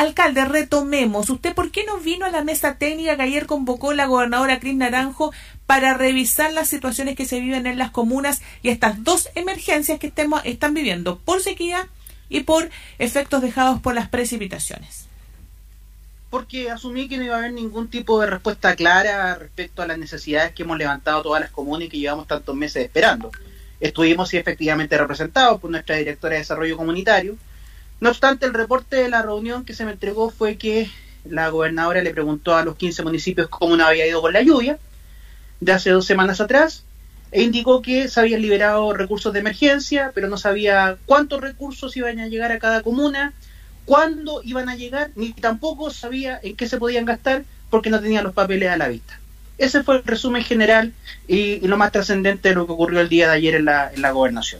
Alcalde, retomemos. ¿Usted por qué no vino a la mesa técnica que ayer convocó la gobernadora Cris Naranjo para revisar las situaciones que se viven en las comunas y estas dos emergencias que están viviendo por sequía y por efectos dejados por las precipitaciones? Porque asumí que no iba a haber ningún tipo de respuesta clara respecto a las necesidades que hemos levantado todas las comunas y que llevamos tantos meses esperando. Estuvimos sí efectivamente representados por nuestra directora de Desarrollo Comunitario. No obstante, el reporte de la reunión que se me entregó fue que la gobernadora le preguntó a los 15 municipios cómo nos había ido con la lluvia de hace 2 semanas atrás, e indicó que se habían liberado recursos de emergencia, pero no sabía cuántos recursos iban a llegar a cada comuna, cuándo iban a llegar, ni tampoco sabía en qué se podían gastar porque no tenía los papeles a la vista. Ese fue el resumen general y lo más trascendente de lo que ocurrió el día de ayer en la gobernación.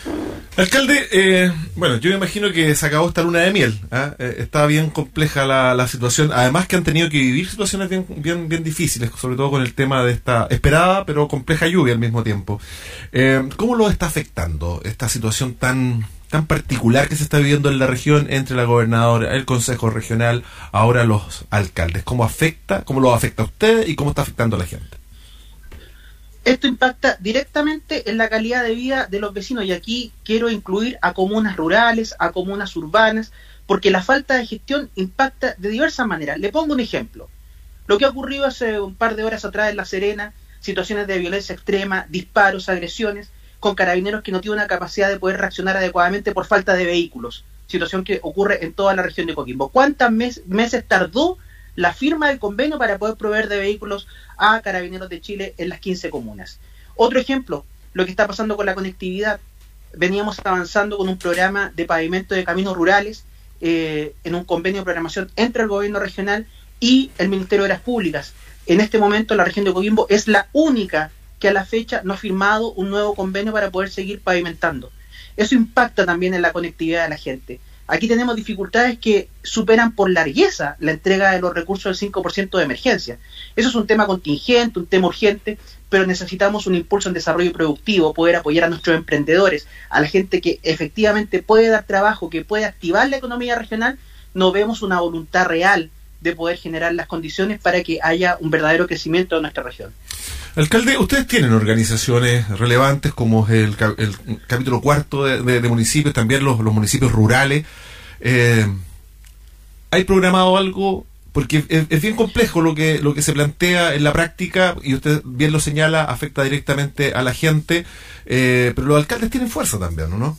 Alcalde, bueno, yo me imagino que se acabó esta luna de miel, está bien compleja la situación, además que han tenido que vivir situaciones bien difíciles, sobre todo con el tema de esta esperada pero compleja lluvia al mismo tiempo. ¿Cómo lo está afectando esta situación tan particular que se está viviendo en la región entre la gobernadora, el Consejo Regional, ahora los alcaldes? ¿Cómo lo afecta a ustedes y cómo está afectando a la gente? Esto impacta directamente en la calidad de vida de los vecinos, y aquí quiero incluir a comunas rurales, a comunas urbanas, porque la falta de gestión impacta de diversas maneras. Le pongo un ejemplo. Lo que ha ocurrido hace un par de horas atrás en La Serena, situaciones de violencia extrema, disparos, agresiones, con carabineros que no tienen una capacidad de poder reaccionar adecuadamente por falta de vehículos, situación que ocurre en toda la región de Coquimbo. ¿Cuántos meses tardó la firma del convenio para poder proveer de vehículos a Carabineros de Chile en las 15 comunas? Otro ejemplo, lo que está pasando con la conectividad. Veníamos avanzando con un programa de pavimento de caminos rurales en un convenio de programación entre el gobierno regional y el Ministerio de Obras Públicas. En este momento la región de Coquimbo es la única que a la fecha no ha firmado un nuevo convenio para poder seguir pavimentando. Eso impacta también en la conectividad de la gente. Aquí tenemos dificultades que superan por largueza la entrega de los recursos del 5% de emergencia. Eso es un tema contingente, un tema urgente, pero necesitamos un impulso en desarrollo productivo, poder apoyar a nuestros emprendedores, a la gente que efectivamente puede dar trabajo, que puede activar la economía regional. No vemos una voluntad real de poder generar las condiciones para que haya un verdadero crecimiento de nuestra región. Alcalde, ustedes tienen organizaciones relevantes como el capítulo 4 de municipios, también los municipios rurales. ¿Hay programado algo? Porque es bien complejo lo que se plantea en la práctica, y usted bien lo señala, afecta directamente a la gente, pero los alcaldes tienen fuerza también, ¿no?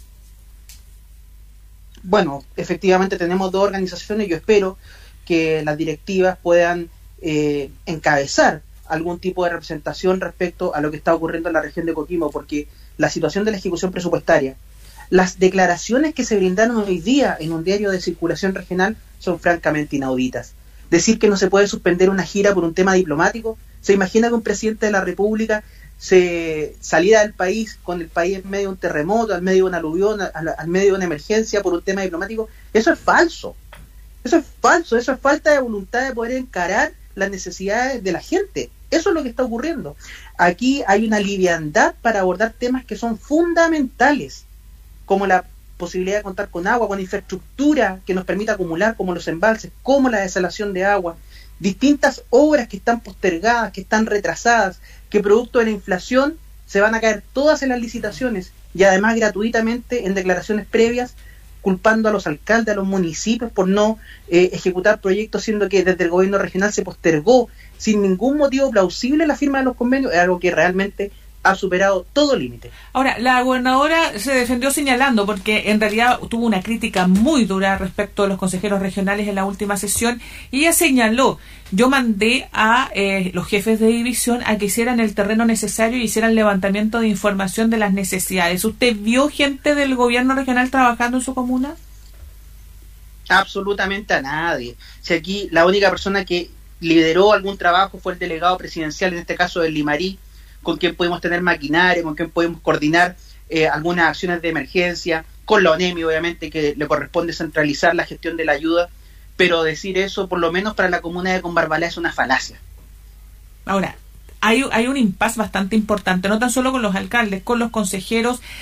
Bueno, efectivamente tenemos 2 organizaciones. Yo espero que las directivas puedan encabezar algún tipo de representación respecto a lo que está ocurriendo en la región de Coquimbo, porque la situación de la ejecución presupuestaria, las declaraciones que se brindaron hoy día en un diario de circulación regional son francamente inauditas. Decir que no se puede suspender una gira por un tema diplomático. ¿Se imagina que un presidente de la República se saliera del país, con el país en medio de un terremoto, al medio de una aluvión, al medio de una emergencia por un tema diplomático? Eso es falso. Eso es falso, eso es falta de voluntad de poder encarar las necesidades de la gente. Eso es lo que está ocurriendo. Aquí hay una liviandad para abordar temas que son fundamentales, como la posibilidad de contar con agua, con infraestructura que nos permita acumular, como los embalses, como la desalación de agua, distintas obras que están postergadas, que están retrasadas, que producto de la inflación se van a caer todas en las licitaciones, y además gratuitamente en declaraciones previas, culpando a los alcaldes, a los municipios por no ejecutar proyectos, siendo que desde el gobierno regional se postergó sin ningún motivo plausible la firma de los convenios. Es algo que realmente ha superado todo límite. Ahora, la gobernadora se defendió señalando, porque en realidad tuvo una crítica muy dura respecto a los consejeros regionales en la última sesión, y ella señaló: yo mandé a los jefes de división a que hicieran el terreno necesario y hicieran levantamiento de información de las necesidades. ¿Usted vio gente del gobierno regional trabajando en su comuna? Absolutamente a nadie. Si aquí la única persona que lideró algún trabajo fue el delegado presidencial, en este caso del Limarí, con quien pudimos tener maquinaria, con quien pudimos coordinar algunas acciones de emergencia, con la ONEMI, obviamente, que le corresponde centralizar la gestión de la ayuda, pero decir eso, por lo menos para la comuna de Combarbalá, es una falacia. Ahora, hay un impasse bastante importante, no tan solo con los alcaldes, con los consejeros,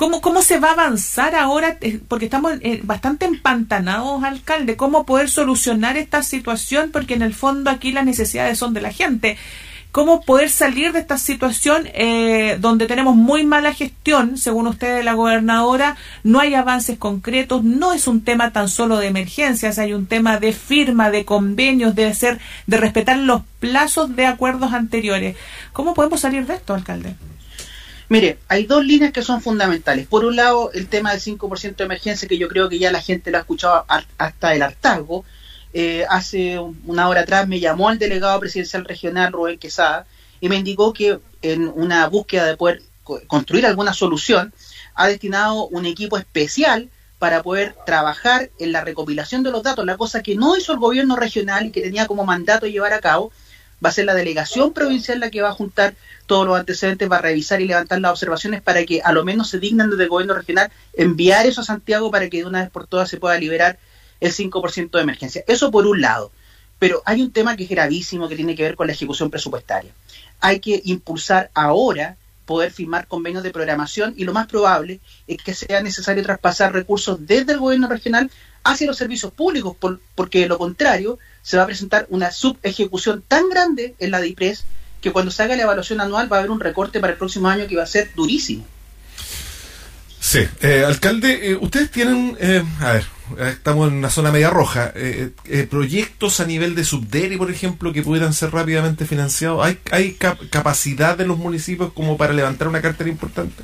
¿Cómo se va a avanzar ahora? Porque estamos bastante empantanados, alcalde. ¿Cómo poder solucionar esta situación? Porque en el fondo aquí las necesidades son de la gente. ¿Cómo poder salir de esta situación donde tenemos muy mala gestión, según usted de la gobernadora? No hay avances concretos, no es un tema tan solo de emergencias, hay un tema de firma, de convenios, de respetar los plazos de acuerdos anteriores. ¿Cómo podemos salir de esto, alcalde? Mire, hay dos líneas que son fundamentales. Por un lado, el tema del 5% de emergencia, que yo creo que ya la gente lo ha escuchado hasta el hartazgo. Hace una hora atrás me llamó el delegado presidencial regional, Rubén Quesada, y me indicó que en una búsqueda de poder construir alguna solución, ha destinado un equipo especial para poder trabajar en la recopilación de los datos, la cosa que no hizo el gobierno regional y que tenía como mandato llevar a cabo. Va a ser la delegación provincial la que va a juntar todos los antecedentes, va a revisar y levantar las observaciones para que a lo menos se dignan desde el gobierno regional enviar eso a Santiago para que de una vez por todas se pueda liberar el 5% de emergencia. Eso por un lado. Pero hay un tema que es gravísimo que tiene que ver con la ejecución presupuestaria. Hay que impulsar ahora poder firmar convenios de programación y lo más probable es que sea necesario traspasar recursos desde el gobierno regional hacia los servicios públicos, porque de lo contrario se va a presentar una subejecución tan grande en la DIPRES que cuando se haga la evaluación anual va a haber un recorte para el próximo año que va a ser durísimo. Sí, alcalde, ustedes tienen, estamos en una zona media roja, proyectos a nivel de Subdere, por ejemplo, que pudieran ser rápidamente financiados. ¿Hay capacidad de los municipios como para levantar una cartera importante?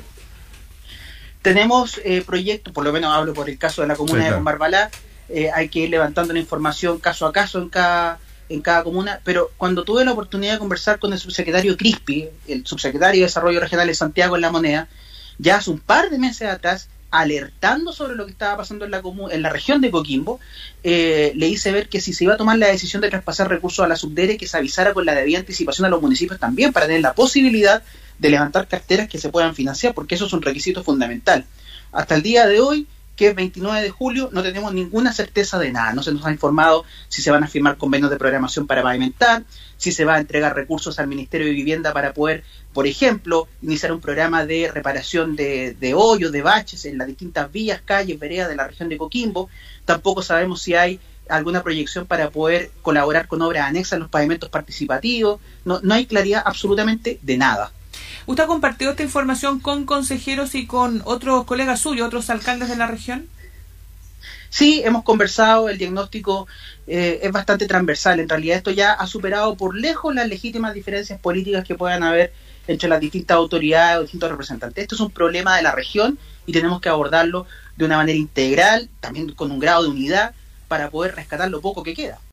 Tenemos proyectos, por lo menos hablo por el caso de la comuna de Combarbalá, hay que ir levantando la información caso a caso en cada comuna, pero cuando tuve la oportunidad de conversar con el subsecretario Crispi, el subsecretario de Desarrollo Regional de Santiago en La Moneda, ya hace un par de meses atrás, alertando sobre lo que estaba pasando en la región de Coquimbo, le hice ver que si se iba a tomar la decisión de traspasar recursos a la Subdere, que se avisara con la debida anticipación a los municipios también, para tener la posibilidad de levantar carteras que se puedan financiar, porque eso es un requisito fundamental. Hasta el día de hoy, que es 29 de julio, no tenemos ninguna certeza de nada. No se nos ha informado si se van a firmar convenios de programación para pavimentar, si se va a entregar recursos al Ministerio de Vivienda para poder, por ejemplo, iniciar un programa de reparación de hoyos, de baches en las distintas vías, calles, veredas de la región de Coquimbo. Tampoco sabemos si hay alguna proyección para poder colaborar con obras anexas en los pavimentos participativos. No hay claridad absolutamente de nada. ¿Usted ha compartido esta información con consejeros y con otros colegas suyos, otros alcaldes de la región? Sí, hemos conversado, el diagnóstico es bastante transversal. En realidad esto ya ha superado por lejos las legítimas diferencias políticas que puedan haber entre las distintas autoridades o distintos representantes. Esto es un problema de la región y tenemos que abordarlo de una manera integral, también con un grado de unidad, para poder rescatar lo poco que queda.